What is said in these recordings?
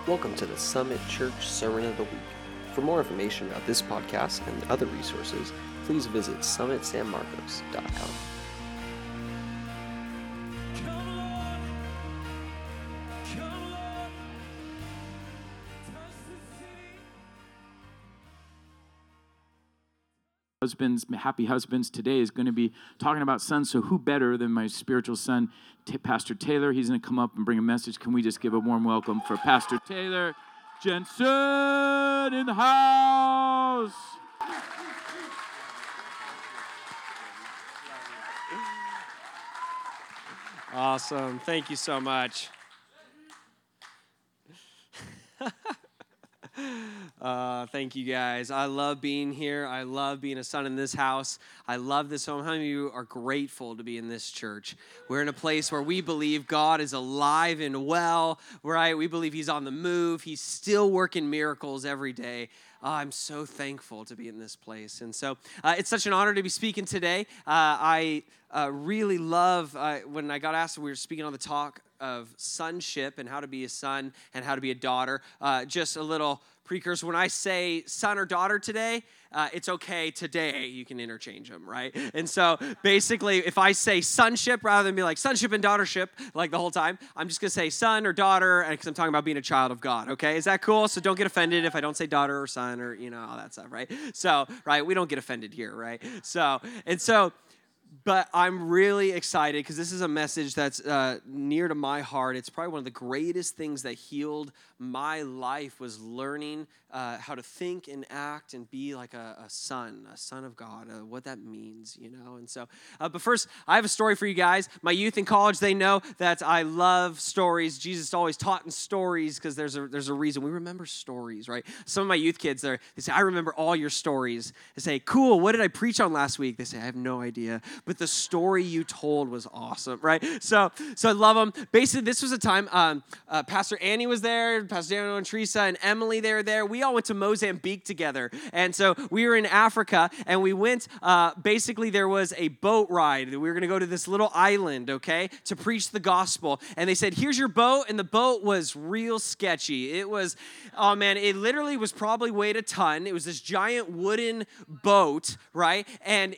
Welcome to the Summit Church Sermon of the Week. For more information about this podcast and other resources, please visit summitsanmarcos.com. Husbands, happy husbands, today is going to be talking about sons. So who better than my spiritual son, Pastor Taylor? He's going to come up and bring a message. Can we just give a warm welcome for Pastor Taylor Jensen in the house? Awesome. Thank you so much. Thank you guys. I love being here. I love being a son in this house. I love this home. How many of you are grateful to be in this church? We're in a place where we believe God is alive and well, right? We believe He's on the move. He's still working miracles every day. I'm so thankful to be in this place. And so it's such an honor to be speaking today. I really love when I got asked, we were speaking on the talk of sonship and how to be a son and how to be a daughter. Just a little precursor. When I say son or daughter today, it's okay today. You can interchange them, right? And so basically, if I say sonship rather than be like sonship and daughtership like the whole time, I'm just going to say son or daughter because I'm talking about being a child of God, okay? Is that cool? So don't get offended if I don't say daughter or son or, all that stuff, right? So, right, we don't get offended here, right? But I'm really excited because this is a message that's near to my heart. It's probably one of the greatest things that healed my life was learning how to think and act and be like a son of God, what that means, And so, but first, I have a story for you guys. My youth in college, they know that I love stories. Jesus always taught in stories because there's a reason. We remember stories, right? Some of my youth kids, they say, I remember all your stories. They say, cool, what did I preach on last week? They say, I have no idea. But the story you told was awesome, right? So I love them. Basically, this was a time, Pastor Annie was there, Pastor Daniel and Teresa and Emily, they were there. We all went to Mozambique together. And so we were in Africa, and we went, basically there was a boat ride. We were going to go to this little island, okay, to preach the gospel. And they said, here's your boat, and the boat was real sketchy. It was, oh man, it literally was probably weighed a ton. It was this giant wooden boat, right? And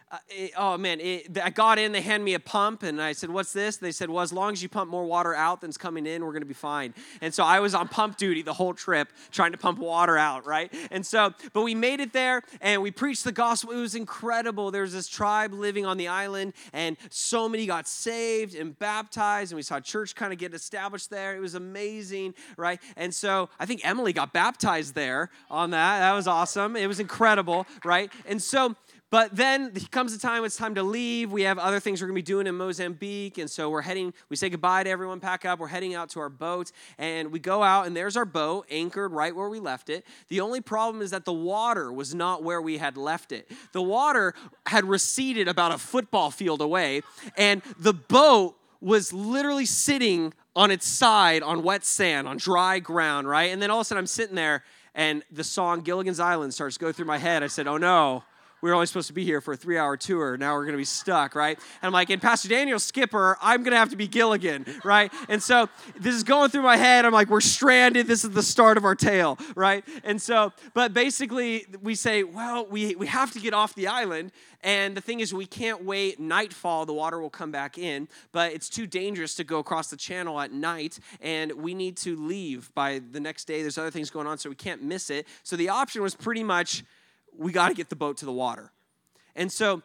I got in, they handed me a pump, and I said, what's this? They said, well, as long as you pump more water out than's coming in, we're going to be fine. And so I was on pump duty the whole trip, trying to pump water out, right? And so, but we made it there, and we preached the gospel. It was incredible. There was this tribe living on the island, and so many got saved and baptized, and we saw church kind of get established there. It was amazing, right? And so I think Emily got baptized there on that. That was awesome. It was incredible, right? And so, but then comes the time, it's time to leave. We have other things we're going to be doing in Mozambique. And so we say goodbye to everyone, pack up. We're heading out to our boat. And we go out, and there's our boat anchored right where we left it. The only problem is that the water was not where we had left it. The water had receded about a football field away. And the boat was literally sitting on its side on wet sand, on dry ground, right? And then all of a sudden I'm sitting there, and the song Gilligan's Island starts to go through my head. I said, oh no. We were only supposed to be here for a 3-hour tour. Now we're going to be stuck, right? And I'm like, and Pastor Daniel's skipper, I'm going to have to be Gilligan, right? And so this is going through my head. I'm like, we're stranded. This is the start of our tale, right? And so, but basically we say, well, we have to get off the island. And the thing is, we can't wait nightfall. The water will come back in, but it's too dangerous to go across the channel at night. And we need to leave by the next day. There's other things going on, so we can't miss it. So the option was pretty much, we got to get the boat to the water. And so,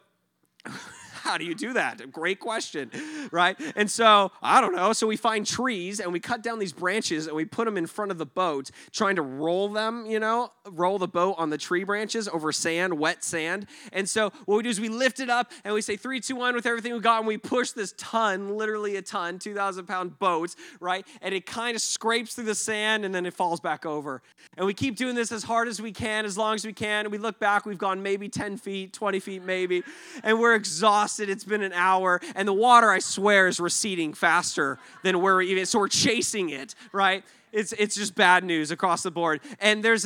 how do you do that? Great question, right? And so, I don't know. So we find trees, and we cut down these branches, and we put them in front of the boat, trying to roll them, roll the boat on the tree branches over sand, wet sand. And so what we do is we lift it up, and we say 3, 2, 1 with everything we got, and we push this ton, literally a ton, 2,000-pound boat, right? And it kind of scrapes through the sand, and then it falls back over. And we keep doing this as hard as we can, as long as we can. And we look back, we've gone maybe 10 feet, 20 feet maybe, and we're exhausted. It's been an hour, and the water, I swear, is receding faster than where we're even, so we're chasing it, right? It's just bad news across the board. And there's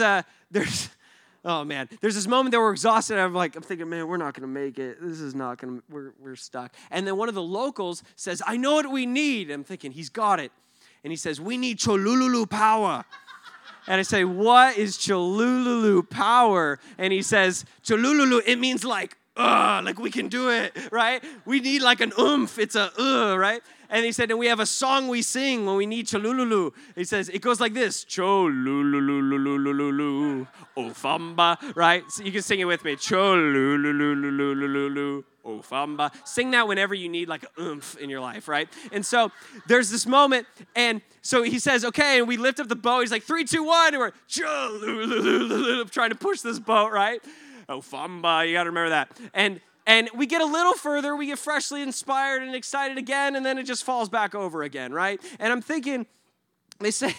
oh man, there's this moment that we're exhausted. I'm thinking, man, we're not going to make it. This is not going to, we're stuck. And then one of the locals says, I know what we need. I'm thinking, he's got it. And he says, we need Cholululu power. And I say, what is Cholululu power? And he says, Cholululu, it means like we can do it, right? We need like an oomph. It's a right? And he said, and we have a song we sing when we need Cholululu. He says, it goes like this. Cholululululululu, ofamba, right? So you can sing it with me. Cholululululululu, ofamba. Sing that whenever you need like an oomph in your life, right? And so there's this moment, and so he says, okay, and we lift up the boat. He's like, 3, 2, 1, and we're trying to push this boat, right? Ofamba, you got to remember that. And we get a little further, we get freshly inspired and excited again, and then it just falls back over again, right? And I'm thinking, they say,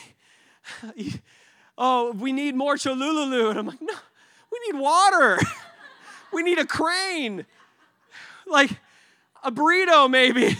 oh, we need more Cholululu. And I'm like, no, we need water. We need a crane. Like a burrito, maybe.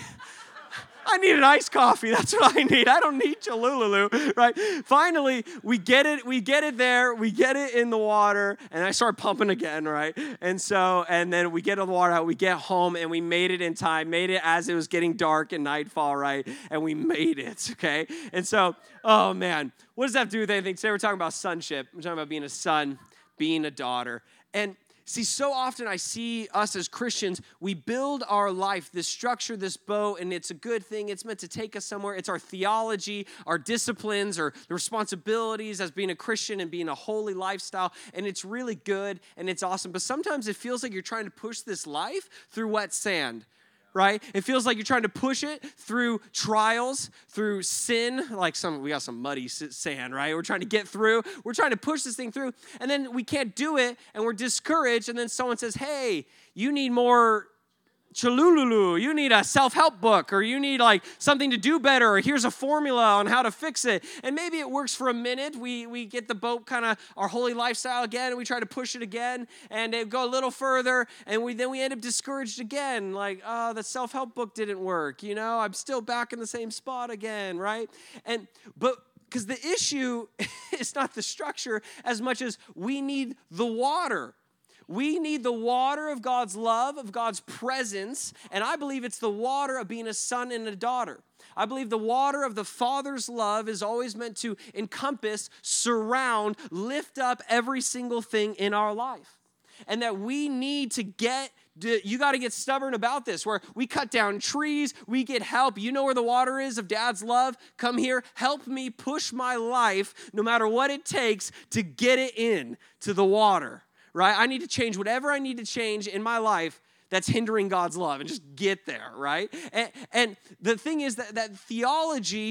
I need an iced coffee. That's what I need. I don't need Cholululu, right? Finally, we get it there. We get it in the water, and I start pumping again, right? And then we get the water out. We get home, and we made it in time. Made it as it was getting dark and nightfall, right? And we made it, okay? And so, oh man, what does that have to do with anything? Today we're talking about sonship. We're talking about being a son, being a daughter, and see, so often I see us as Christians, we build our life, this structure, this boat, and it's a good thing. It's meant to take us somewhere. It's our theology, our disciplines, or the responsibilities as being a Christian and being a holy lifestyle, and it's really good, and it's awesome. But sometimes it feels like you're trying to push this life through wet sand. Right? It feels like you're trying to push it through trials, through sin, like we got some muddy sand, right? We're trying to get through. We're trying to push this thing through, and then we can't do it, and we're discouraged, and then someone says, hey, you need more Cholululu, you need a self-help book, or you need like something to do better, or here's a formula on how to fix it. And maybe it works for a minute. We get the boat kind of our holy lifestyle again, and we try to push it again, and it go a little further, and then we end up discouraged again, like, oh, the self-help book didn't work, I'm still back in the same spot again, right? But because the issue is not the structure as much as we need the water. We need the water of God's love, of God's presence, and I believe it's the water of being a son and a daughter. I believe the water of the Father's love is always meant to encompass, surround, lift up every single thing in our life. And that we need to you got to get stubborn about this, where we cut down trees, we get help. You know where the water is of Dad's love? Come here, help me push my life, no matter what it takes, to get it in to the water. Right? I need to change whatever I need to change in my life that's hindering God's love and just get there, right? And the thing is that theology,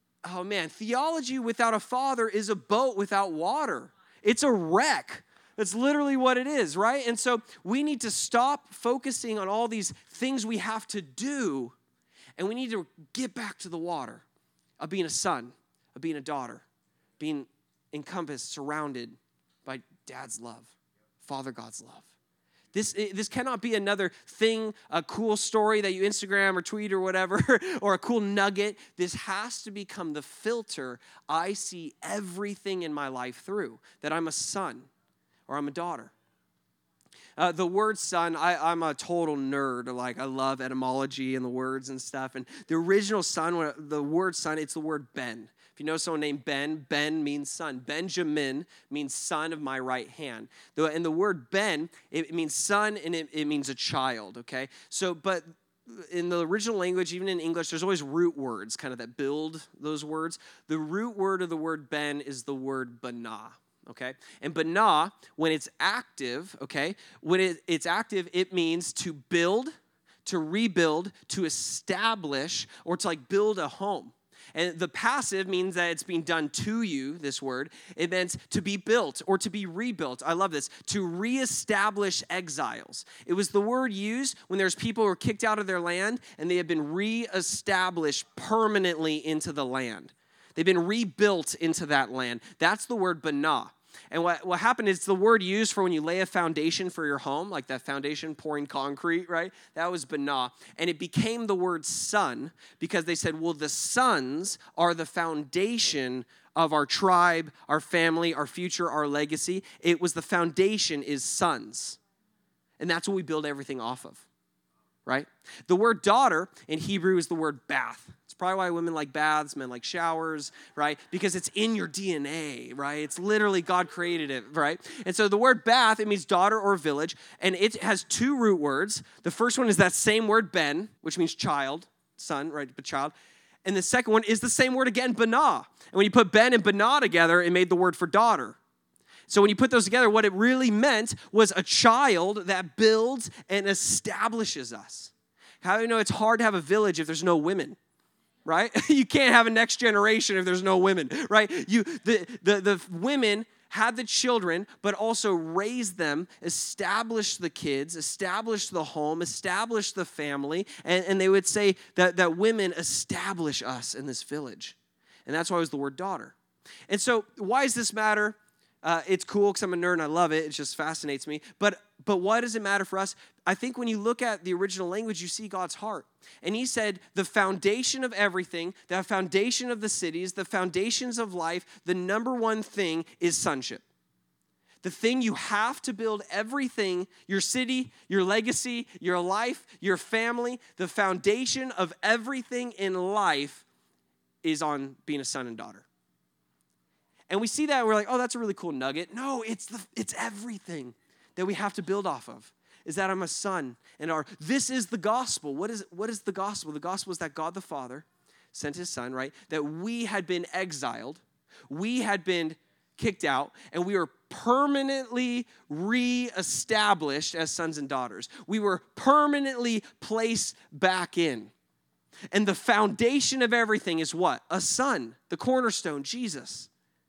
theology without a father is a boat without water. It's a wreck. That's literally what it is, right? And so we need to stop focusing on all these things we have to do, and we need to get back to the water of being a son, of being a daughter, being encompassed, surrounded by Dad's love. Father God's love. This cannot be another thing, a cool story that you Instagram or tweet or whatever, or a cool nugget. This has to become the filter I see everything in my life through, that I'm a son or I'm a daughter. The word son, I'm a total nerd. Like, I love etymology and the words and stuff. And the original son, the word son, it's the word Ben. If you know someone named Ben, Ben means son. Benjamin means son of my right hand. And the word Ben, it means son, and it means a child, okay? So, but in the original language, even in English, there's always root words kind of that build those words. The root word of the word Ben is the word banah. Okay, and banah, when it's active, okay, when it's active, it means to build, to rebuild, to establish, or to like build a home. And the passive means that it's being done to you, this word. It means to be built or to be rebuilt. I love this. To reestablish exiles. It was the word used when there's people who were kicked out of their land and they had been reestablished permanently into the land. They've been rebuilt into that land. That's the word banah. And what happened is the word used for when you lay a foundation for your home, like that foundation pouring concrete, right? That was banah. And it became the word son because they said, well, the sons are the foundation of our tribe, our family, our future, our legacy. It was the foundation is sons. And that's what we build everything off of. right? The word daughter in Hebrew is the word bath. It's probably why women like baths, men like showers, right? Because it's in your DNA, right? It's literally God created it, right? And so the word bath, it means daughter or village, and it has two root words. The first one is that same word ben, which means child, son, right? But child. And the second one is the same word again, banah. And when you put ben and banah together, it made the word for daughter. So when you put those together, what it really meant was a child that builds and establishes us. How do you know it's hard to have a village if there's no women, right? You can't have a next generation if there's no women, right? The women had the children, but also raised them, established the kids, established the home, established the family, and they would say that women establish us in this village. And that's why it was the word daughter. And so why does this matter? It's cool because I'm a nerd and I love it. It just fascinates me. But why does it matter for us? I think when you look at the original language, you see God's heart. And he said the foundation of everything, the foundation of the cities, the foundations of life, the number one thing is sonship. The thing you have to build everything, your city, your legacy, your life, your family, the foundation of everything in life is on being a son and daughter. And we see that and we're like, oh, that's a really cool nugget. No, it's everything that we have to build off of. Is that I'm a son, and this is the gospel. What is the gospel? The gospel is that God the Father sent his son, right? That we had been exiled, we had been kicked out, and we were permanently reestablished as sons and daughters. We were permanently placed back in. And the foundation of everything is what? A son, the cornerstone, Jesus.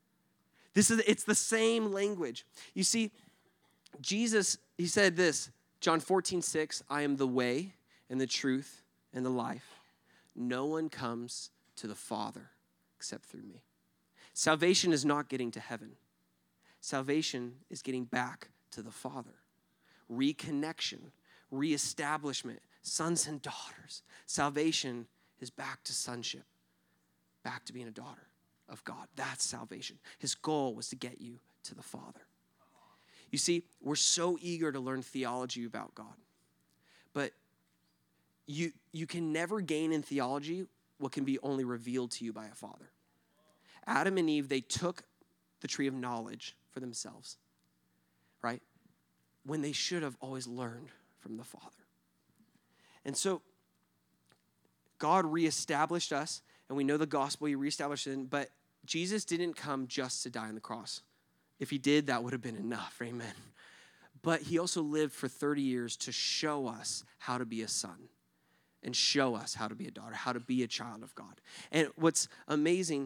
It's the same language. You see, Jesus, he said this, John 14:6, I am the way and the truth and the life. No one comes to the Father except through me. Salvation is not getting to heaven. Salvation is getting back to the Father. Reconnection, reestablishment, sons and daughters. Salvation is back to sonship, back to being a daughter of God. That's salvation. His goal was to get you to the Father. You see, we're so eager to learn theology about God. But you can never gain in theology what can be only revealed to you by a father. Adam and Eve, they took the tree of knowledge for themselves, right? When they should have always learned from the Father. And so God reestablished us, and we know the gospel, he reestablished it, but Jesus didn't come just to die on the cross. If he did, that would have been enough, amen. But he also lived for 30 years to show us how to be a son and show us how to be a daughter, how to be a child of God. And what's amazing,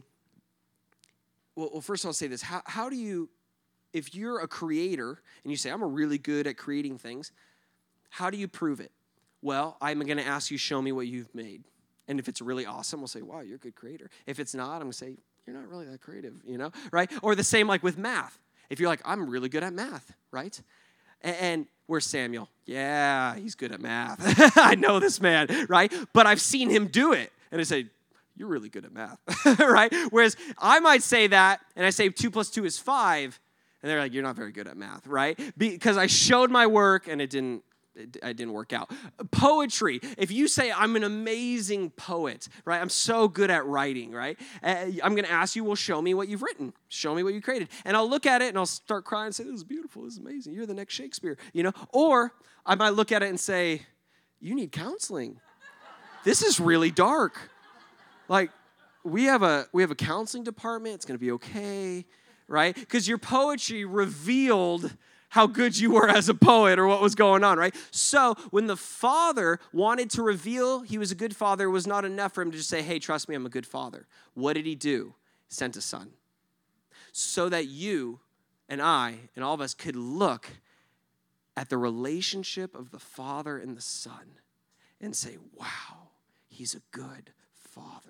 well first I'll say this, how do you, if you're a creator and you say, I'm really good at creating things, how do you prove it? Well, I'm going to ask you, show me what you've made. And if it's really awesome, we'll say, wow, you're a good creator. If it's not, I'm going to say, you're not really that creative, right? Or the same like with math. If you're like, I'm really good at math, right? And where's Samuel? Yeah, he's good at math. I know this man, right? But I've seen him do it. And I say, you're really good at math, right? Whereas I might say that, and I say 2 + 2 is 5, and they're like, you're not very good at math, right? Because I showed my work, and it didn't work out. Poetry. If you say, I'm an amazing poet, right? I'm so good at writing, right? I'm going to ask you, well, show me what you've written. Show me what you created. And I'll look at it and I'll start crying and say, this is beautiful. This is amazing. You're the next Shakespeare, Or I might look at it and say, you need counseling. This is really dark. Like, we have a counseling department. It's going to be okay, right? Because your poetry revealed how good you were as a poet or what was going on, right? So when the Father wanted to reveal he was a good father, it was not enough for him to just say, hey, trust me, I'm a good father. What did he do? He sent a son. So that you and I and all of us could look at the relationship of the Father and the Son and say, wow, he's a good father.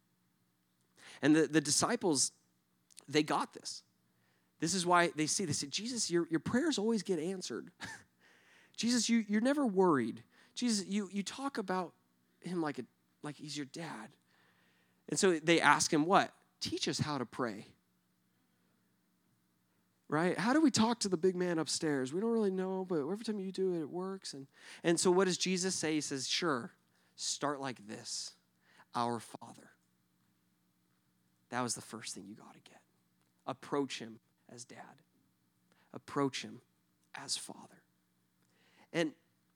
And the disciples, they got this. This is why they say, Jesus, your prayers always get answered. Jesus, you're never worried. Jesus, you talk about him like he's your dad. And so they ask him what? Teach us how to pray. right? How do we talk to the big man upstairs? We don't really know, but every time you do it, it works. And so what does Jesus say? He says, sure, start like this. Our Father. That was the first thing you got to get. Approach him as dad. Approach him as Father. And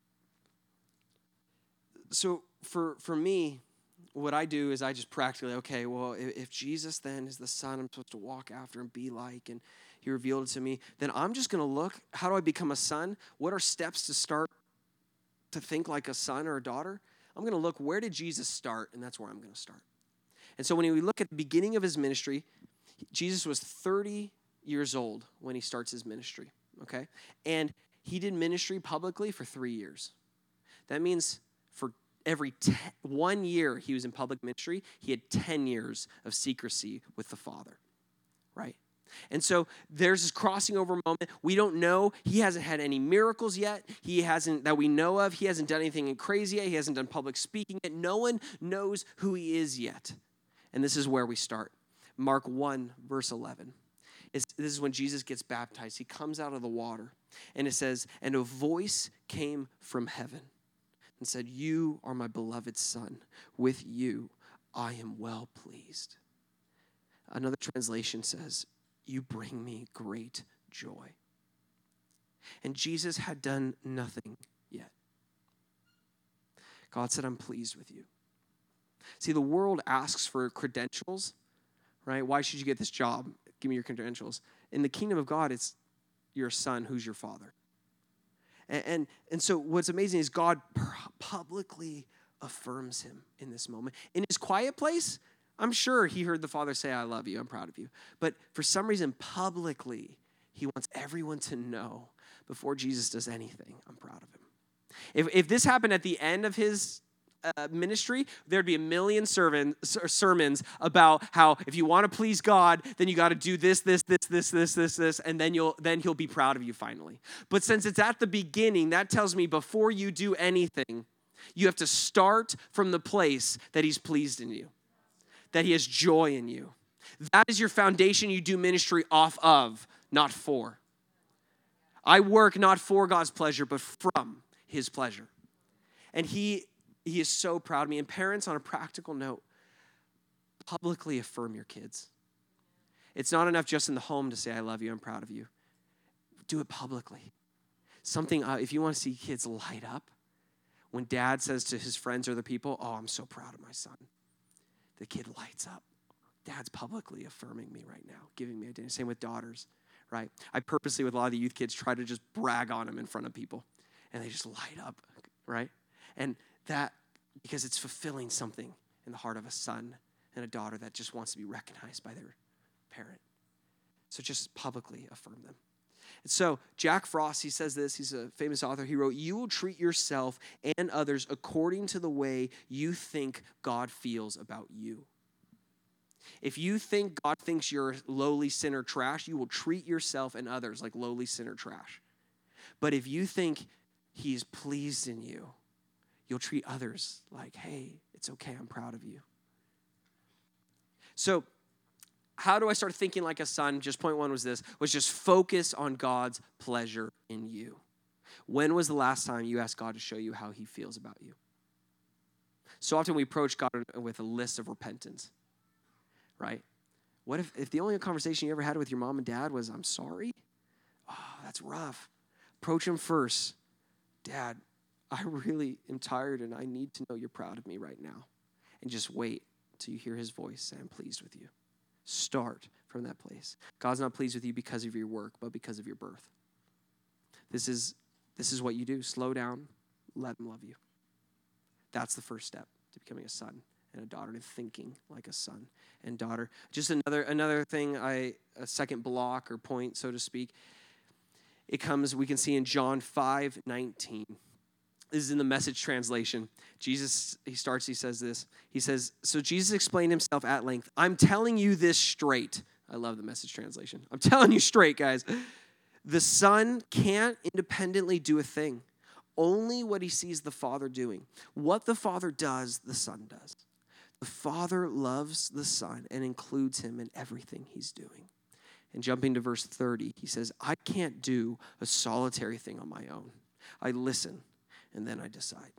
so for me, what I do is I just practically, okay, well, if Jesus then is the son I'm supposed to walk after and be like, and he revealed it to me, then I'm just going to look, how do I become a son? What are steps to start to think like a son or a daughter? I'm going to look, where did Jesus start? And that's where I'm going to start. And so when we look at the beginning of his ministry, Jesus was 30 years old when he starts his ministry, okay? And he did ministry publicly for 3 years. That means for every 1 year he was in public ministry, he had 10 years of secrecy with the Father, right? And so there's this crossing over moment. We don't know. He hasn't had any miracles yet. He hasn't, that we know of. He hasn't done anything crazy yet. He hasn't done public speaking yet. No one knows who he is yet. And this is where we start. Mark 1, verse 11. This is when Jesus gets baptized. He comes out of the water. And it says, and a voice came from heaven and said, you are my beloved son. With you I am well pleased. Another translation says, you bring me great joy. And Jesus had done nothing yet. God said, I'm pleased with you. See, the world asks for credentials, right? Why should you get this job? Give me your credentials. In the kingdom of God, it's you're a son, who's your father. And so what's amazing is God publicly affirms him in this moment. In his quiet place, I'm sure he heard the Father say, I love you, I'm proud of you. But for some reason, publicly, he wants everyone to know before Jesus does anything, I'm proud of him. If this happened at the end of his ministry, there'd be a million sermons about how if you want to please God, then you got to do this, and then he'll be proud of you finally. But since it's at the beginning, that tells me before you do anything, you have to start from the place that he's pleased in you, that he has joy in you. That is your foundation you do ministry off of, not for. I work not for God's pleasure, but from his pleasure. And he is so proud of me. And parents, on a practical note, publicly affirm your kids. It's not enough just in the home to say, I love you, I'm proud of you. Do it publicly. Something, if you want to see kids light up, when dad says to his friends or the people, oh, I'm so proud of my son. The kid lights up. Dad's publicly affirming me right now, giving me identity. Same with daughters, right? I purposely, with a lot of the youth kids, try to just brag on them in front of people. And they just light up, right? And that, because it's fulfilling something in the heart of a son and a daughter that just wants to be recognized by their parent. So just publicly affirm them. And so Jack Frost, he says this, he's a famous author. He wrote, you will treat yourself and others according to the way you think God feels about you. If you think God thinks you're lowly sinner trash, you will treat yourself and others like lowly sinner trash. But if you think he's pleased in you, you'll treat others like, hey, it's okay, I'm proud of you. So how do I start thinking like a son? Just point one was just focus on God's pleasure in you. When was the last time you asked God to show you how he feels about you? So often we approach God with a list of repentance, right? What if the only conversation you ever had with your mom and dad was, I'm sorry? Oh, that's rough. Approach him first. Dad, I really am tired and I need to know you're proud of me right now. And just wait till you hear his voice say, I'm pleased with you. Start from that place. God's not pleased with you because of your work, but because of your birth. This is what you do. Slow down. Let him love you. That's the first step to becoming a son and a daughter, to thinking like a son and daughter. Just another thing, a second block or point, so to speak. It comes, we can see in John 5:19. This is in the Message translation. Jesus, he says this. He says, so Jesus explained himself at length. I'm telling you this straight. I love the Message translation. I'm telling you straight, guys. The Son can't independently do a thing. Only what he sees the Father doing. What the Father does, the Son does. The Father loves the Son and includes him in everything he's doing. And jumping to verse 30, he says, I can't do a solitary thing on my own. I listen, and then I decide.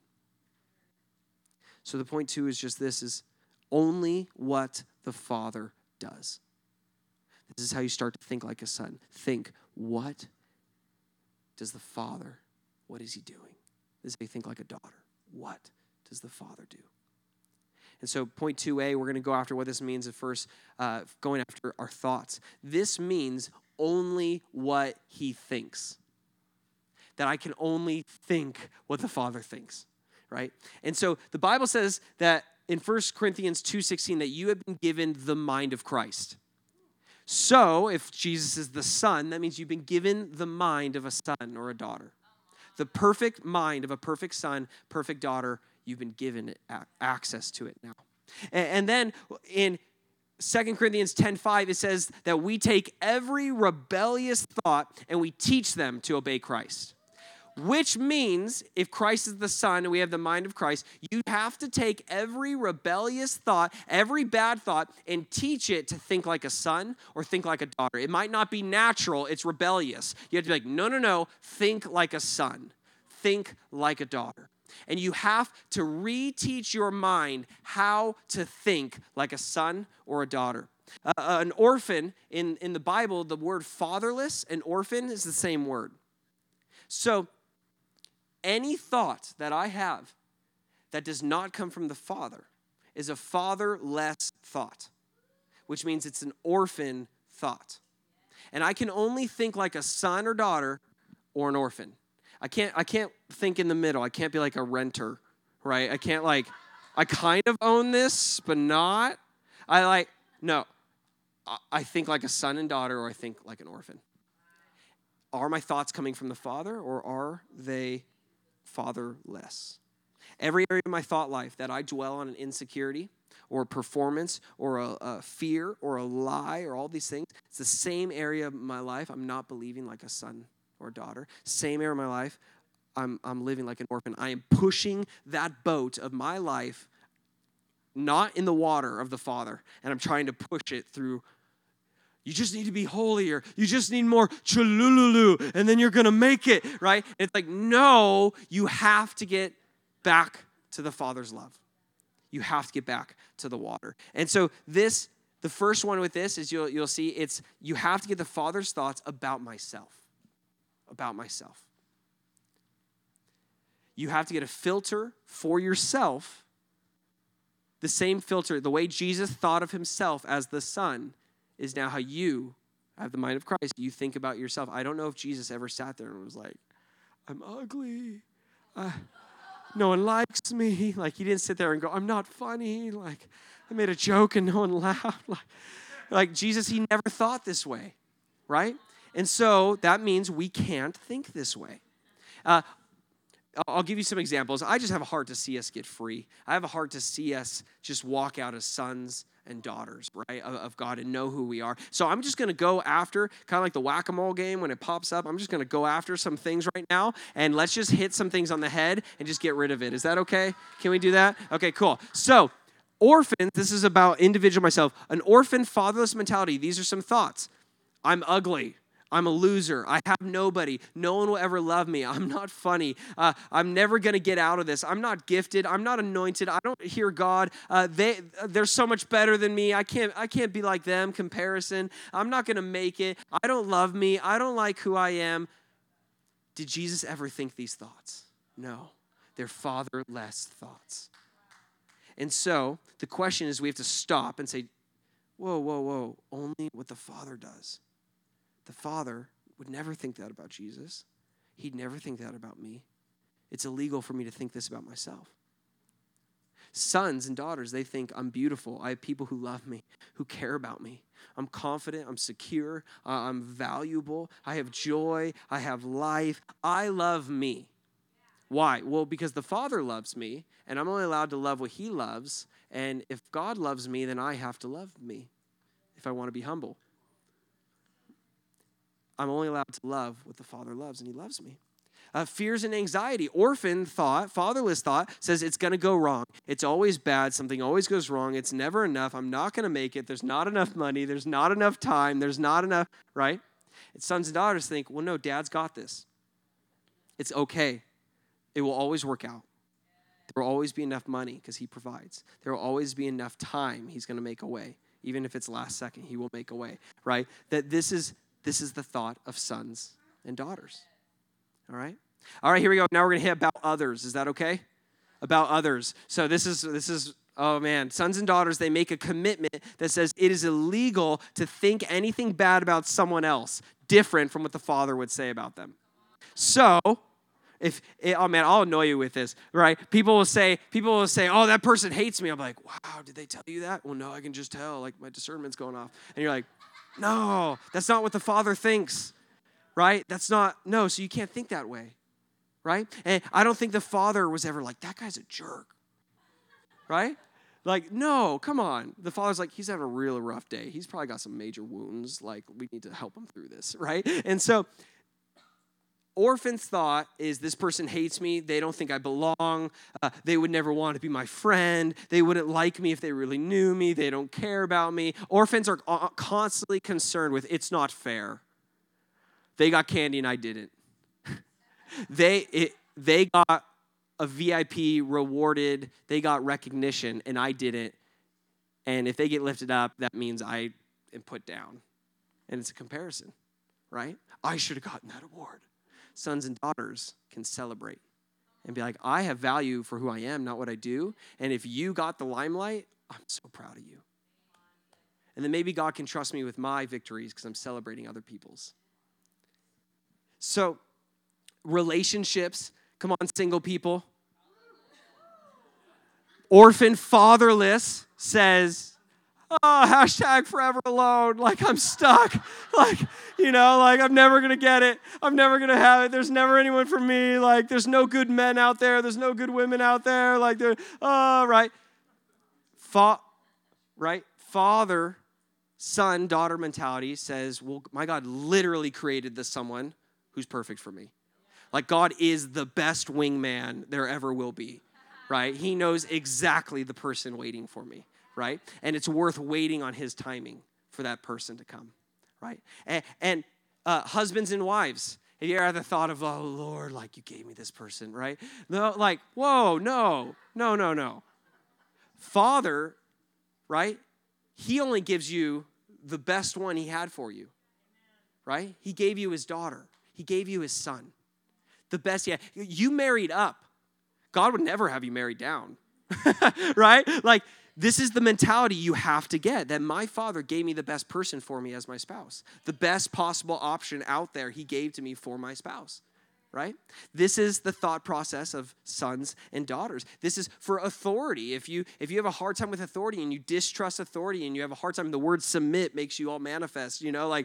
So the point 2 is just this, is only what the Father does. This is how you start to think like a son. Think, what does the Father, what is he doing? This is how you think like a daughter. What does the Father do? And so point 2a, we're going to go after what this means at first, going after our thoughts. This means only what he thinks. That I can only think what the Father thinks, right? And so the Bible says that in 1 Corinthians 2:16 that you have been given the mind of Christ. So if Jesus is the Son, that means you've been given the mind of a son or a daughter. The perfect mind of a perfect son, perfect daughter, you've been given access to it now. And then in 2 Corinthians 10:5, it says that we take every rebellious thought and we teach them to obey Christ. Which means if Christ is the Son and we have the mind of Christ, you have to take every rebellious thought, every bad thought, and teach it to think like a son or think like a daughter. It might not be natural, it's rebellious. You have to be like, no, think like a son. Think like a daughter. And you have to reteach your mind how to think like a son or a daughter. An orphan, in the Bible, the word fatherless and orphan is the same word. So any thought that I have that does not come from the Father is a fatherless thought, which means it's an orphan thought. And I can only think like a son or daughter or an orphan. I can't think in the middle. I can't be like a renter, right? I can't I kind of own this, but not. No. I think like a son and daughter, or I think like an orphan. Are my thoughts coming from the Father, or are they fatherless? Every area of my thought life that I dwell on an insecurity or performance or a fear or a lie or all these things, it's the same area of my life I'm not believing like a son or daughter. Same area of my life, I'm living like an orphan. I am pushing that boat of my life not in the water of the Father, and I'm trying to push it through. You just need to be holier. You just need more chalululu, and then you're going to make it, right? It's like, no, you have to get back to the Father's love. You have to get back to the water. And so the first one with this is you'll see it's you have to get the Father's thoughts about myself. About myself. You have to get a filter for yourself. The same filter, the way Jesus thought of himself as the Son, is now how you have the mind of Christ. You think about yourself. I don't know if Jesus ever sat there and was like, I'm ugly. No one likes me. Like, he didn't sit there and go, I'm not funny. Like, I made a joke and no one laughed. Like Jesus, he never thought this way, right? And so that means we can't think this way. I'll give you some examples. I just have a heart to see us get free. I have a heart to see us just walk out as sons and daughters, right, of God and know who we are. So I'm just going to go after, kind of like the whack-a-mole game when it pops up. I'm just going to go after some things right now, and let's just hit some things on the head and just get rid of it. Is that okay? Can we do that? Okay, cool. So orphan, this is about individual myself. An orphan, fatherless mentality. These are some thoughts. I'm ugly. I'm a loser. I have nobody. No one will ever love me. I'm not funny. I'm never going to get out of this. I'm not gifted. I'm not anointed. I don't hear God. They're so much better than me. I can't be like them. Comparison. I'm not going to make it. I don't love me. I don't like who I am. Did Jesus ever think these thoughts? No. They're fatherless thoughts. And so the question is, we have to stop and say, whoa. Only what the Father does. The Father would never think that about Jesus. He'd never think that about me. It's illegal for me to think this about myself. Sons and daughters, they think I'm beautiful. I have people who love me, who care about me. I'm confident. I'm secure. I'm valuable. I have joy. I have life. I love me. Why? Well, because the Father loves me, and I'm only allowed to love what he loves. And if God loves me, then I have to love me if I want to be humble. I'm only allowed to love what the Father loves, and he loves me. Fears and anxiety. Orphan thought, fatherless thought, says it's going to go wrong. It's always bad. Something always goes wrong. It's never enough. I'm not going to make it. There's not enough money. There's not enough time. There's not enough, right? And sons and daughters think, well, no, dad's got this. It's okay. It will always work out. There will always be enough money because he provides. There will always be enough time. He's going to make a way. Even if it's last second, he will make a way, right? That this is the thought of sons and daughters. All right? All right, here we go. Now we're going to hit about others. Is that okay? About others. So this is oh man, sons and daughters, they make a commitment that says it is illegal to think anything bad about someone else different from what the father would say about them. So, oh man, I'll annoy you with this, right? People will say, oh, that person hates me. I'm like, wow, did they tell you that? Well, no, I can just tell, like my discernment's going off. And you're like, no, that's not what the father thinks, right? So you can't think that way, right? And I don't think the father was ever like, that guy's a jerk, right? Like, no, come on. The father's like, he's having a really rough day. He's probably got some major wounds. Like, we need to help him through this, right? And so orphan's thought is this person hates me. They don't think I belong. They would never want to be my friend. They wouldn't like me if they really knew me. They don't care about me. Orphans are constantly concerned with it's not fair. They got candy and I didn't. They got a VIP rewarded. They got recognition and I didn't. And if they get lifted up, that means I am put down. And it's a comparison, right? I should have gotten that award. Sons and daughters can celebrate and be like, I have value for who I am, not what I do. And if you got the limelight, I'm so proud of you. And then maybe God can trust me with my victories because I'm celebrating other people's. So, relationships, come on, single people. Orphan, fatherless says, oh, #forever alone. Like, I'm stuck. Like, I'm never going to get it. I'm never going to have it. There's never anyone for me. Like, there's no good men out there. There's no good women out there. Like, right? Right? Father, son, daughter mentality says, well, my God literally created this someone who's perfect for me. Like, God is the best wingman there ever will be, right? He knows exactly the person waiting for me. Right? And it's worth waiting on his timing for that person to come, right? And husbands and wives, have you ever had the thought of, oh, Lord, like you gave me this person, right? No, like, whoa, no. Father, right? He only gives you the best one he had for you, right? He gave you his daughter. He gave you his son. The best he had. You married up. God would never have you married down, right? Like, this is the mentality you have to get, that my father gave me the best person for me as my spouse. The best possible option out there he gave to me for my spouse, right? This is the thought process of sons and daughters. This is for authority. If you have a hard time with authority and you distrust authority and you have a hard time, the word submit makes you all manifest,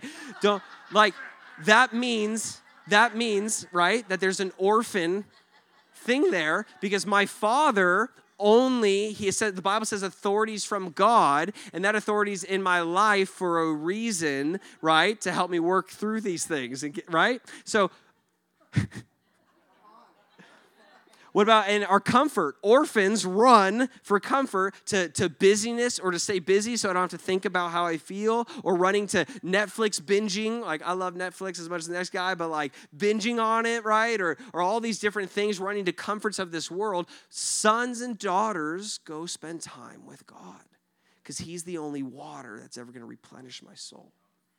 that means, right, that there's an orphan thing there because my father the Bible says authorities from God, and that authority's in my life for a reason, right? To help me work through these things, right? So, what about in our comfort? Orphans run for comfort to busyness or to stay busy so I don't have to think about how I feel, or running to Netflix binging. Like, I love Netflix as much as the next guy, but like binging on it, right? Or all these different things, running to comforts of this world. Sons and daughters go spend time with God because he's the only water that's ever going to replenish my soul.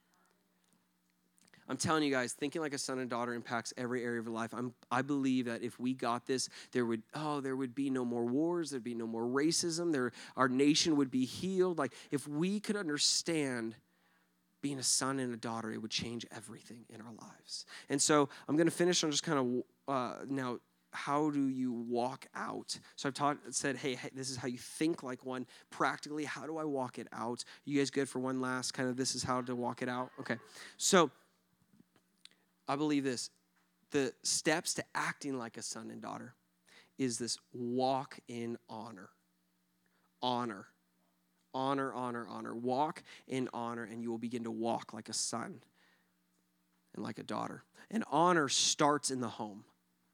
I'm telling you guys, thinking like a son and daughter impacts every area of your life. I believe that if we got this, there would be no more wars. There'd be no more racism. Our nation would be healed. Like, if we could understand being a son and a daughter, it would change everything in our lives. And so I'm going to finish on just kind of now, how do you walk out? So I've said, hey, this is how you think like one. Practically, how do I walk it out? You guys good for one last kind of this is how to walk it out? Okay. So I believe this. The steps to acting like a son and daughter is this: walk in honor. Honor. Honor, honor, honor. Walk in honor, and you will begin to walk like a son and like a daughter. And honor starts in the home.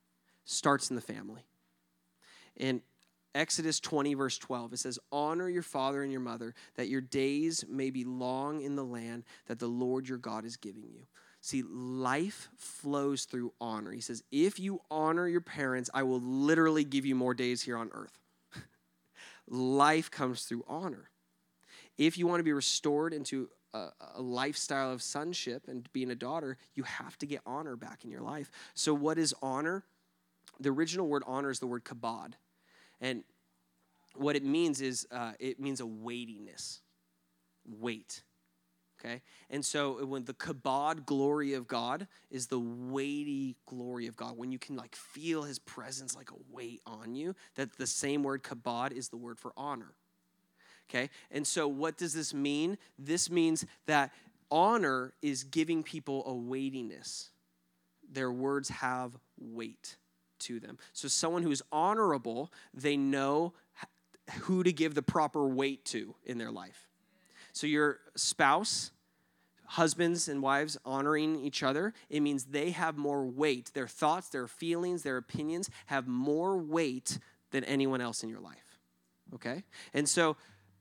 starts in the family. In Exodus 20, verse 12, it says, honor your father and your mother, that your days may be long in the land that the Lord your God is giving you. See, life flows through honor. He says, if you honor your parents, I will literally give you more days here on earth. Life comes through honor. If you want to be restored into a lifestyle of sonship and being a daughter, you have to get honor back in your life. So what is honor? The original word honor is the word kabod. And what it means is it means a weightiness, weight, okay? And so when the kabod glory of God is the weighty glory of God, when you can like feel his presence like a weight on you, that the same word kabod is the word for honor, okay? And so what does this mean? This means that honor is giving people a weightiness. Their words have weight to them. So someone who is honorable, they know who to give the proper weight to in their life. So your spouse, husbands and wives honoring each other, it means they have more weight. Their thoughts, their feelings, their opinions have more weight than anyone else in your life. Okay? And so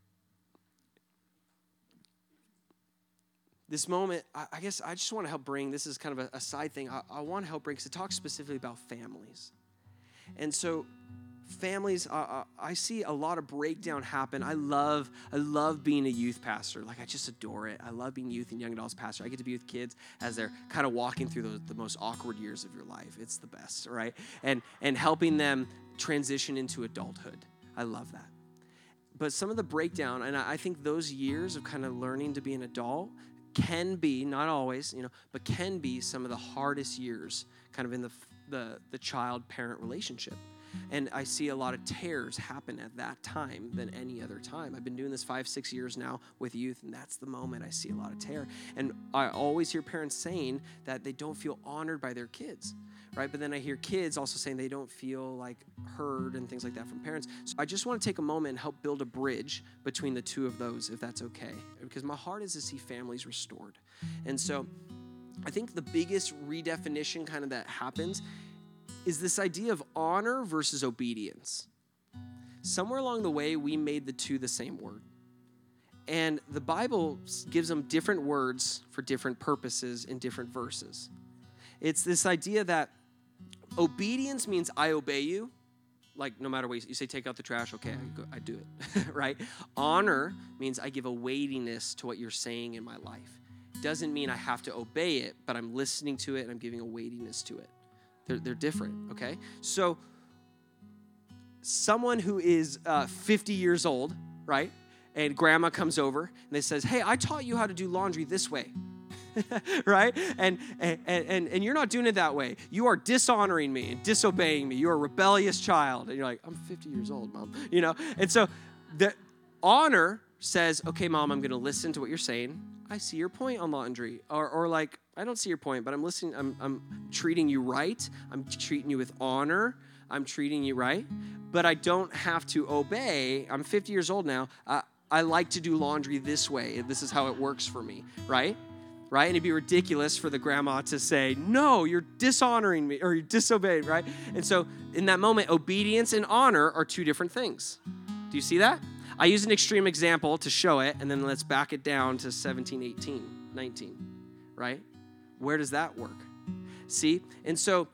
this moment, I guess I just want to help bring, this is kind of a side thing, I want to help bring, because it talks specifically about families. And so families, I see a lot of breakdown happen. I love being a youth pastor. Like, I just adore it. I love being youth and young adults pastor. I get to be with kids as they're kind of walking through the most awkward years of your life. It's the best, right? And helping them transition into adulthood. I love that. But some of the breakdown, and I think those years of kind of learning to be an adult can be, not always, but can be some of the hardest years kind of in the child-parent relationship. And I see a lot of tears happen at that time than any other time. I've been doing this 5-6 years now with youth, and that's the moment I see a lot of tear. And I always hear parents saying that they don't feel honored by their kids, right? But then I hear kids also saying they don't feel like heard and things like that from parents. So I just want to take a moment and help build a bridge between the two of those, if that's okay. Because my heart is to see families restored. And so I think the biggest redefinition kind of that happens is this idea of honor versus obedience. Somewhere along the way, we made the two the same word. And the Bible gives them different words for different purposes in different verses. It's this idea that obedience means I obey you. Like, no matter what you say, take out the trash, okay, I do it, right? Honor means I give a weightiness to what you're saying in my life. Doesn't mean I have to obey it, but I'm listening to it and I'm giving a weightiness to it. They're different, okay? So someone who is 50 years old, right? And grandma comes over and they says, hey, I taught you how to do laundry this way, right? And you're not doing it that way. You are dishonoring me and disobeying me. You're a rebellious child. And you're like, I'm 50 years old, Mom. And so the honor says, okay, Mom, I'm going to listen to what you're saying. I see your point on laundry. Or like, I don't see your point, but I'm listening. I'm treating you right. I'm treating you with honor. I'm treating you right. But I don't have to obey. I'm 50 years old now. I like to do laundry this way. This is how it works for me, right? Right? And it'd be ridiculous for the grandma to say, no, you're dishonoring me, or you're disobeying, right? And so in that moment, obedience and honor are two different things. Do you see that? I use an extreme example to show it, and then let's back it down to 17, 18, 19, right? Where does that work? See? And so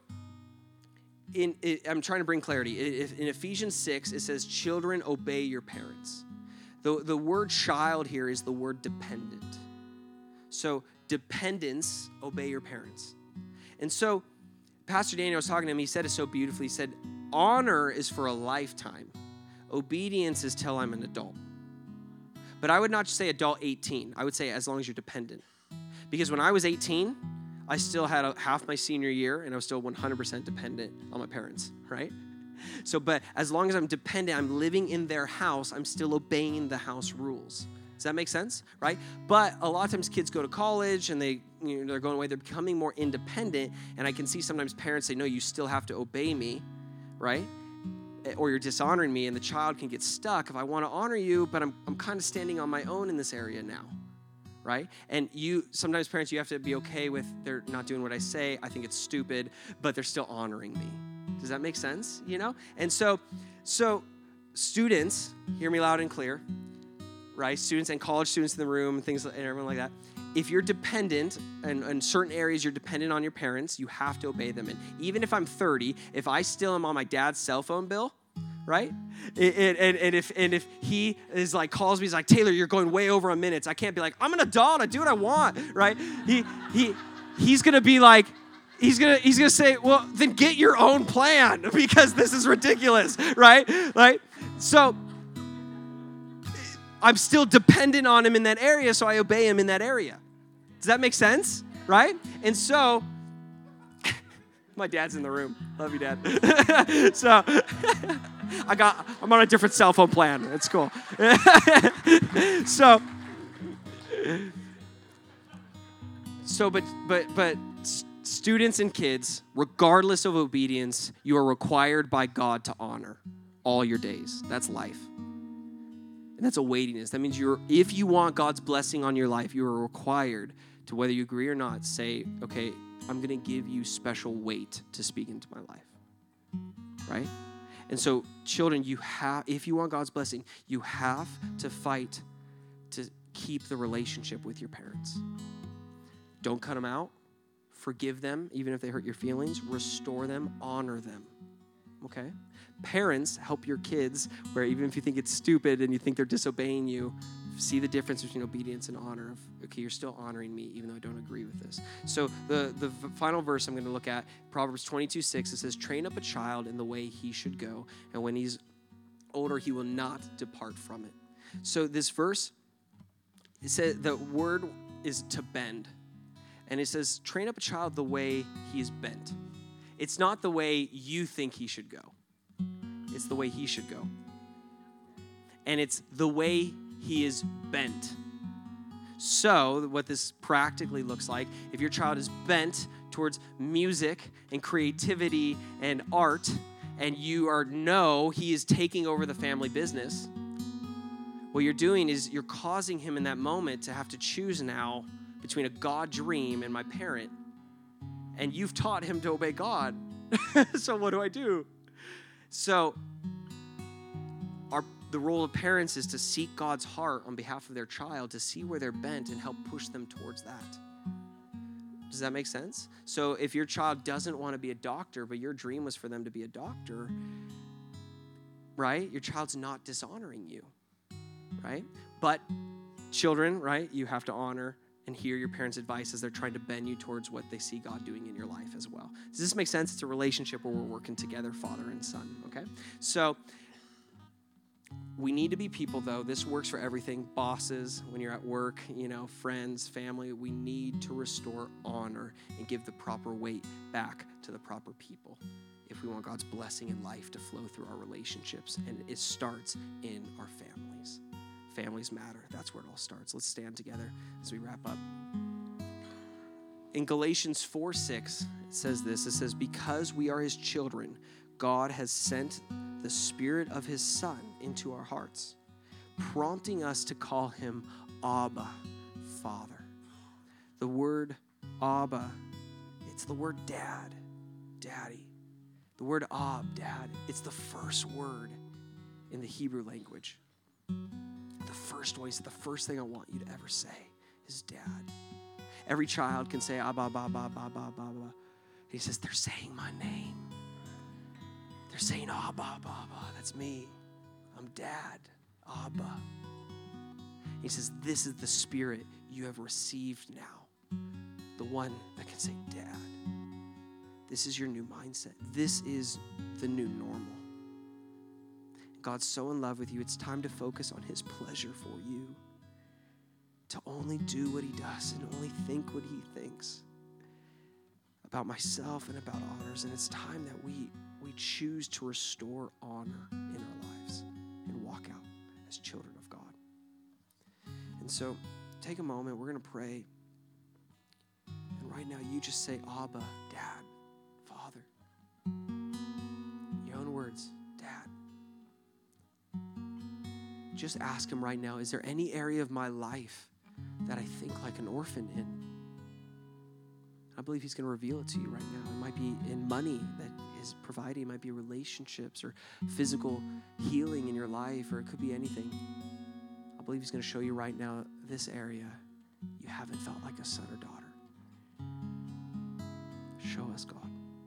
I'm trying to bring clarity. In Ephesians 6, it says, children, obey your parents. The word child here is the word dependent. So dependence, obey your parents. And so Pastor Daniel was talking to him. He said it so beautifully. He said, honor is for a lifetime. Obedience is till I'm an adult. But I would not say adult 18. I would say as long as you're dependent. Because when I was 18, I still had half my senior year, and I was still 100% dependent on my parents, right? So, but as long as I'm dependent, I'm living in their house, I'm still obeying the house rules. Does that make sense, right? But a lot of times kids go to college and they're going away, they're becoming more independent, and I can see sometimes parents say, no, you still have to obey me, right? Or you're dishonoring me, and the child can get stuck. If I want to honor you, but I'm kind of standing on my own in this area now, right? And sometimes parents, you have to be okay with they're not doing what I say. I think it's stupid, but they're still honoring me. Does that make sense? And so students, hear me loud and clear, right? Students and college students in the room, and everyone like that. If you're dependent, and in certain areas you're dependent on your parents, you have to obey them. And even if I'm 30, if I still am on my dad's cell phone bill, right? And if he is like, calls me, he's like, Taylor, you're going way over on minutes. I can't be like, I'm an adult, I do what I want, right? He's gonna be like, he's gonna say, well, then get your own plan because this is ridiculous, right? So I'm still dependent on him in that area, so I obey him in that area. Does that make sense? Right? And so, my dad's in the room. Love you, Dad. So, I'm on a different cell phone plan. It's cool. But students and kids, regardless of obedience, you are required by God to honor all your days. That's life. And that's a weightiness. That means if you want God's blessing on your life, you are required to, whether you agree or not, say, okay, I'm going to give you special weight to speak into my life, right? And so, children, if you want God's blessing, you have to fight to keep the relationship with your parents. Don't cut them out. Forgive them, even if they hurt your feelings. Restore them. Honor them, okay? Parents, help your kids where even if you think it's stupid and you think they're disobeying you, see the difference between obedience and honor of, okay, you're still honoring me even though I don't agree with this. So the final verse I'm going to look at, Proverbs 22:6, it says, train up a child in the way he should go, and when he's older, he will not depart from it. So this verse, it says the word is to bend. And it says, train up a child the way he is bent. It's not the way you think he should go. It's the way he should go. And it's the way he is bent. So what this practically looks like, if your child is bent towards music and creativity and art, and he is taking over the family business, what you're doing is you're causing him in that moment to have to choose now between a God dream and my parent. And you've taught him to obey God. So what do I do? So the role of parents is to seek God's heart on behalf of their child, to see where they're bent and help push them towards that. Does that make sense? So if your child doesn't want to be a doctor, but your dream was for them to be a doctor, right? Your child's not dishonoring you, right? But children, right? You have to honor and hear your parents' advice as they're trying to bend you towards what they see God doing in your life as well. Does this make sense? It's a relationship where we're working together, father and son, okay? So we need to be people, though. This works for everything. Bosses, when you're at work, friends, family, we need to restore honor and give the proper weight back to the proper people if we want God's blessing in life to flow through our relationships. And it starts in our families. Families matter. That's where it all starts. Let's stand together as we wrap up. In Galatians 4:6, it says this. It says, because we are his children, God has sent the Spirit of his Son into our hearts, prompting us to call him Abba, Father. The word Abba, it's the word dad, daddy. The word Ab, dad, it's the first word in the Hebrew language. The first one, he said, the first thing I want you to ever say is dad. Every child can say Abba, Abba, Abba, Abba, Abba. He says, they're saying my name. They're saying Abba, Abba, Abba. That's me. I'm dad, Abba. He says, this is the Spirit you have received now. The one that can say dad. This is your new mindset. This is the new normal. God's so in love with you, it's time to focus on his pleasure for you. To only do what he does and only think what he thinks about myself and about others. And it's time that we choose to restore honor in our lives and walk out as children of God. And so take a moment. We're going to pray. And right now you just say, Abba, Dad, Father. Your own words, Dad. Just ask him right now, is there any area of my life that I think like an orphan in? I believe he's going to reveal it to you right now. It might be in money, that is providing. It might be relationships or physical healing in your life, or it could be anything. I believe he's going to show you right now this area you haven't felt like a son or daughter. Show us, God.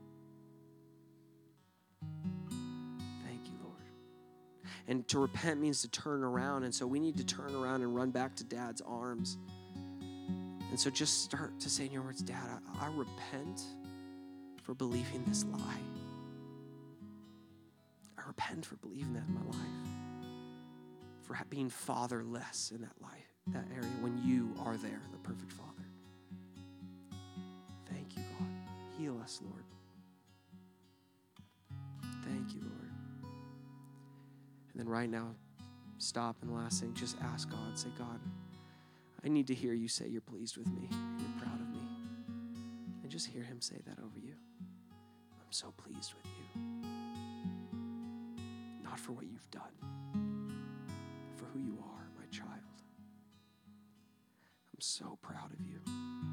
Thank you, Lord. And to repent means to turn around, and so we need to turn around and run back to Dad's arms. And so just start to say in your words, Dad, I repent for believing this lie. I repent for believing that in my life. For being fatherless in that life, that area when you are there, the perfect Father. Thank you, God. Heal us, Lord. Thank you, Lord. And then right now, stop, and last thing, just ask God. Say, God, I need to hear you say you're pleased with me. You're proud of me. And just hear him say that over you. I'm so pleased with you. Not for what you've done, but for who you are, my child. I'm so proud of you.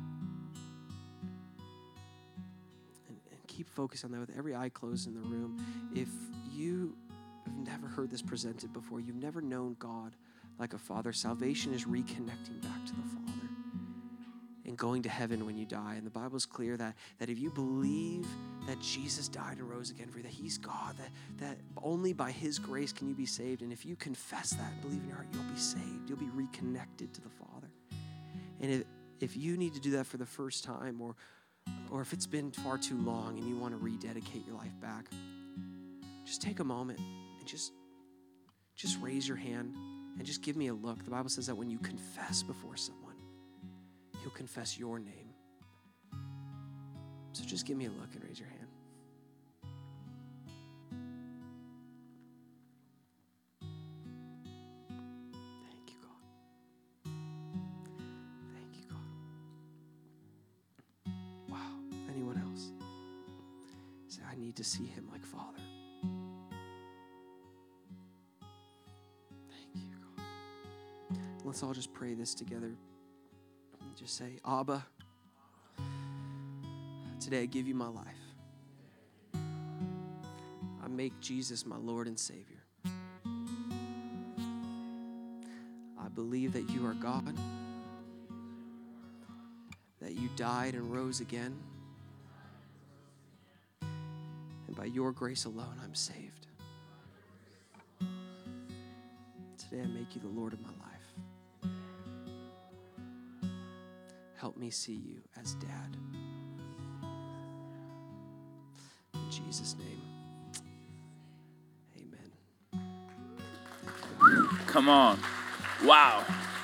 And keep focused on that with every eye closed in the room. If you have never heard this presented before, you've never known God like a father, salvation is reconnecting back to the Father and going to heaven when you die. And the Bible's clear that if you believe that Jesus died and rose again for you, that he's God, that only by his grace can you be saved. And if you confess that and believe in your heart, you'll be saved. You'll be reconnected to the Father. And if you need to do that for the first time, or if it's been far too long and you want to rededicate your life back, just take a moment and just raise your hand and just give me a look. The Bible says that when you confess before someone, he'll confess your name. So just give me a look and raise your hand. Thank you, God. Thank you, God. Wow. Anyone else? Say, I need to see him like Father. Thank you, God. Let's all just pray this together. Just say, Abba, today I give you my life. I make Jesus my Lord and Savior. I believe that you are God, that you died and rose again, and by your grace alone I'm saved. Today I make you the Lord of my life. Help me see you as Dad. In Jesus' name, amen. Come on. Wow.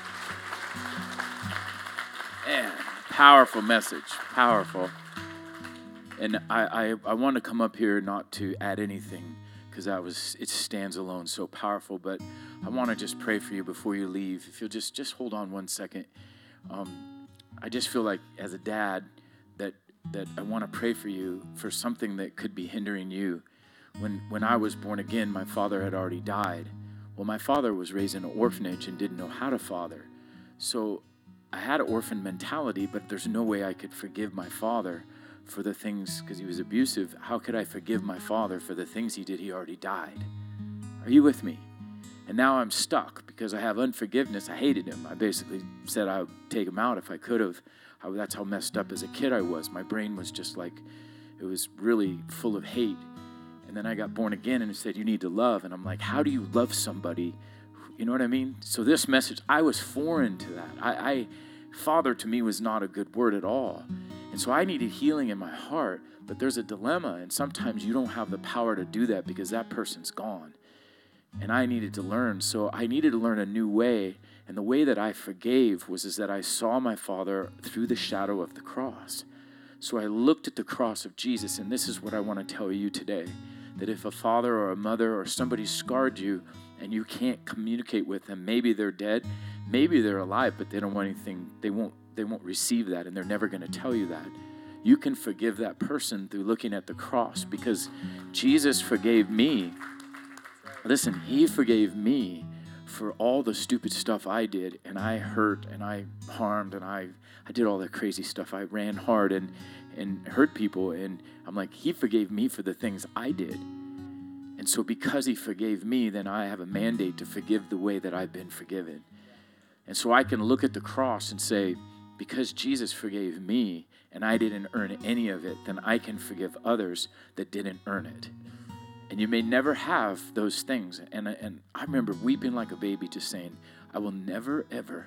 Man, powerful message. Powerful. And I want to come up here not to add anything, because it stands alone, so powerful. But I want to just pray for you before you leave. If you'll just hold on 1 second. I just feel like as a dad that I want to pray for you for something that could be hindering you. When I was born again, my father had already died. Well, my father was raised in an orphanage and didn't know how to father. So I had an orphan mentality, but there's no way I could forgive my father for the things, because he was abusive. How could I forgive my father for the things he did? He already died. Are you with me? And now I'm stuck because I have unforgiveness. I hated him. I basically said I would take him out if I could have. That's how messed up as a kid I was. My brain was just like, it was really full of hate. And then I got born again and it said, you need to love. And I'm like, how do you love somebody? You know what I mean? So this message, I was foreign to that. Father to me was not a good word at all. And so I needed healing in my heart. But there's a dilemma. And sometimes you don't have the power to do that because that person's gone. And I needed to learn. So I needed to learn a new way. And the way that I forgave was that I saw my father through the shadow of the cross. So I looked at the cross of Jesus. And this is what I want to tell you today. That if a father or a mother or somebody scarred you and you can't communicate with them, maybe they're dead, maybe they're alive, but they don't want anything, they won't receive that, and they're never going to tell you that. You can forgive that person through looking at the cross, because Jesus forgave me. Listen, he forgave me for all the stupid stuff I did, and I hurt, and I harmed, and I did all that crazy stuff. I ran hard, and and hurt people. And I'm like, he forgave me for the things I did. And so because he forgave me, then I have a mandate to forgive the way that I've been forgiven. And so I can look at the cross and say, because Jesus forgave me and I didn't earn any of it, then I can forgive others that didn't earn it. And you may never have those things. And I remember weeping like a baby, just saying, I will never, ever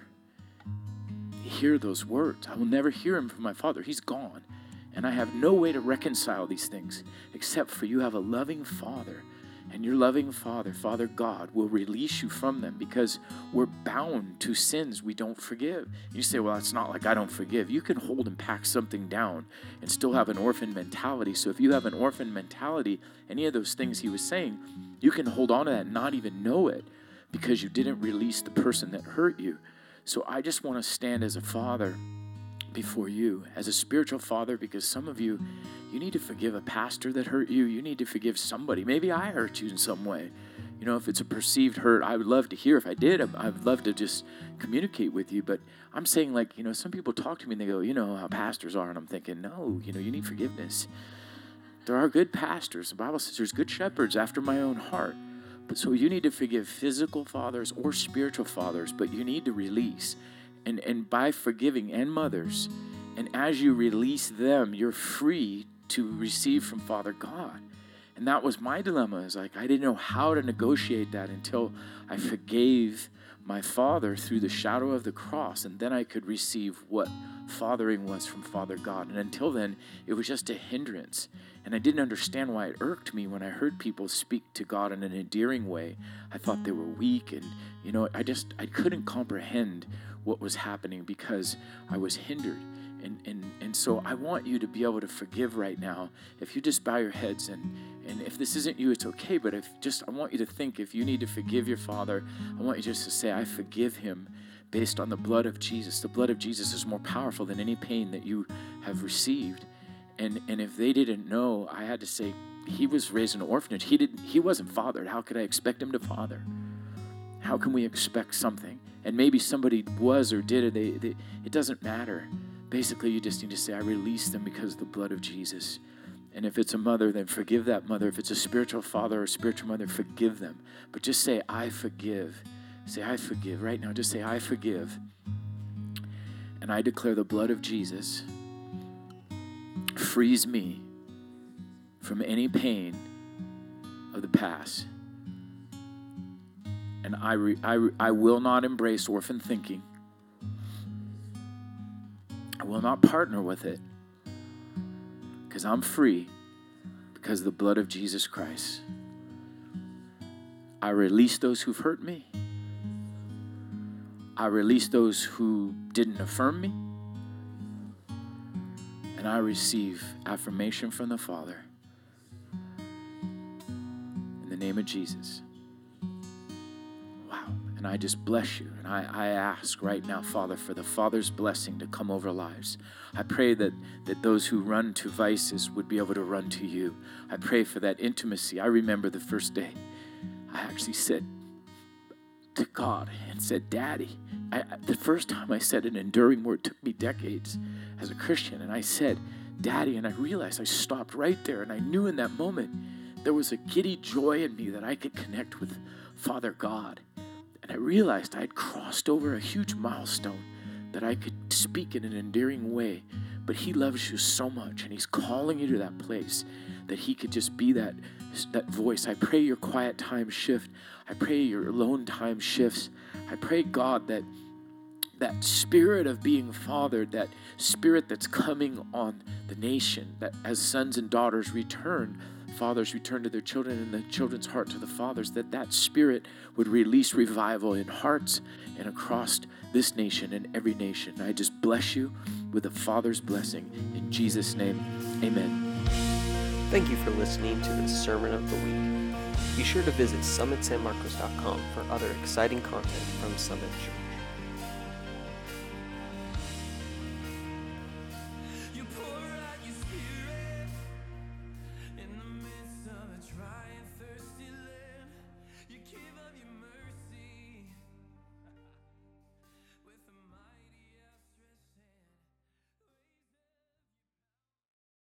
hear those words. I will never hear him from my Father. He's gone. And I have no way to reconcile these things except for you have a loving Father. And your loving Father, Father God, will release you from them because we're bound to sins we don't forgive. You say, well, it's not like I don't forgive. You can hold and pack something down and still have an orphan mentality. So if you have an orphan mentality, any of those things he was saying, you can hold on to that and not even know it because you didn't release the person that hurt you. So I just want to stand as a father before you, as a spiritual father, because some of you need to forgive a pastor that hurt you. You need to forgive somebody. Maybe I hurt you in some way. You know, if it's a perceived hurt, I would love to hear. If I did, I would love to just communicate with you. But I'm saying, like, you know, some people talk to me and they go, you know how pastors are. And I'm thinking, no, you know, you need forgiveness. There are good pastors. The Bible says there's good shepherds after my own heart. But so you need to forgive physical fathers or spiritual fathers, but you need to release. And by forgiving and mothers, and as you release them, you're free to receive from Father God. And that was my dilemma. Is like I didn't know how to negotiate that until I forgave my father through the shadow of the cross, and then I could receive what fathering was from Father God. And until then, it was just a hindrance. And I didn't understand why it irked me when I heard people speak to God in an endearing way. I thought they were weak, and you know, I couldn't comprehend what was happening because I was hindered. And so I want you to be able to forgive right now. If you just bow your heads, and if this isn't you, it's okay, but I want you to think, if you need to forgive your father, I want you just to say, I forgive him based on the blood of Jesus. The blood of Jesus is more powerful than any pain that you have received. And if they didn't know, I had to say, he was raised in an orphanage. He wasn't fathered. How could I expect him to father? How can we expect something? And maybe somebody was or did it. It doesn't matter. Basically, you just need to say, I release them because of the blood of Jesus. And if it's a mother, then forgive that mother. If it's a spiritual father or spiritual mother, forgive them. But just say, I forgive. Say, I forgive. Right now, just say, I forgive. And I declare the blood of Jesus frees me from any pain of the past. And I will not embrace orphan thinking. I will not partner with it because I'm free because of the blood of Jesus Christ. I release those who've hurt me. I release those who didn't affirm me. And I receive affirmation from the Father. In the name of Jesus. Wow. And I just bless you. And I ask right now, Father, for the Father's blessing to come over lives. I pray that those who run to vices would be able to run to you. I pray for that intimacy. I remember the first day I actually said to God and said, Daddy. The first time I said an enduring word took me decades as a Christian. And I said, Daddy, and I realized I stopped right there. And I knew in that moment there was a giddy joy in me that I could connect with Father God. And I realized I had crossed over a huge milestone that I could speak in an endearing way. But he loves you so much, and he's calling you to that place that he could just be that voice. I pray your quiet time shift. I pray your alone time shifts. I pray, God, that spirit of being fathered, that spirit that's coming on the nation, that as sons and daughters return, fathers return to their children and the children's heart to the fathers, that spirit would release revival in hearts and across this nation and every nation. I just bless you with the Father's blessing. In Jesus' name, amen. Thank you for listening to the Sermon of the Week. Be sure to visit summitsanmarcos.com for other exciting content from Summit Church.